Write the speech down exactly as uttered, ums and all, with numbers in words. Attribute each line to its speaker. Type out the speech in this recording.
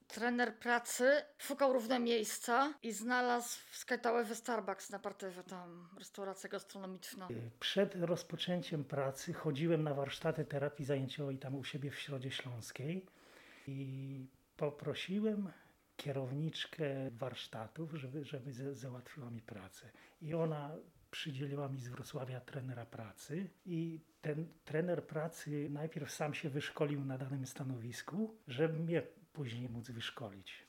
Speaker 1: trener pracy szukał równe miejsca i znalazł w Skytower Starbucks na parterze, tam restauracja gastronomiczna.
Speaker 2: Przed rozpoczęciem pracy chodziłem na warsztaty terapii zajęciowej tam u siebie w Środzie Śląskiej i poprosiłem kierowniczkę warsztatów, żeby, żeby za- załatwiła mi pracę. I ona przydzieliła mi z Wrocławia trenera pracy i ten trener pracy najpierw sam się wyszkolił na danym stanowisku, żeby mnie później móc wyszkolić.